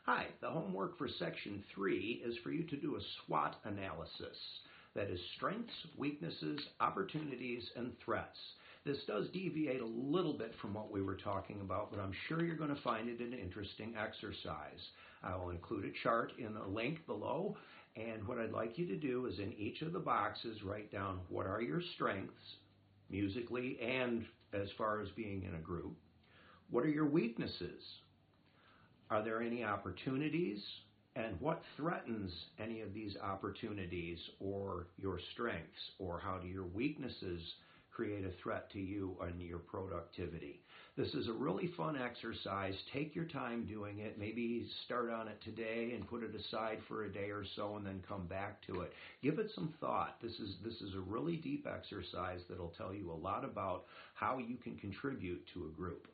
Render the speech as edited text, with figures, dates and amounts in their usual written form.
Hi, the homework for section 3 is for you to do a SWOT analysis. That is strengths, weaknesses, opportunities, and threats. This does deviate a little bit from what we were talking about, but I'm sure you're going to find it an interesting exercise. I will include a chart in a link below, and what I'd like you to do is in each of the boxes write down what are your strengths, musically and as far as being in a group. What are your weaknesses? Are there any opportunities? And what threatens any of these opportunities or your strengths? Or how do your weaknesses create a threat to you and your productivity? This is a really fun exercise. Take your time doing it. Maybe start on it today and put it aside for a day or so and then come back to it. Give it some thought. This is a really deep exercise that'll tell you a lot about how you can contribute to a group.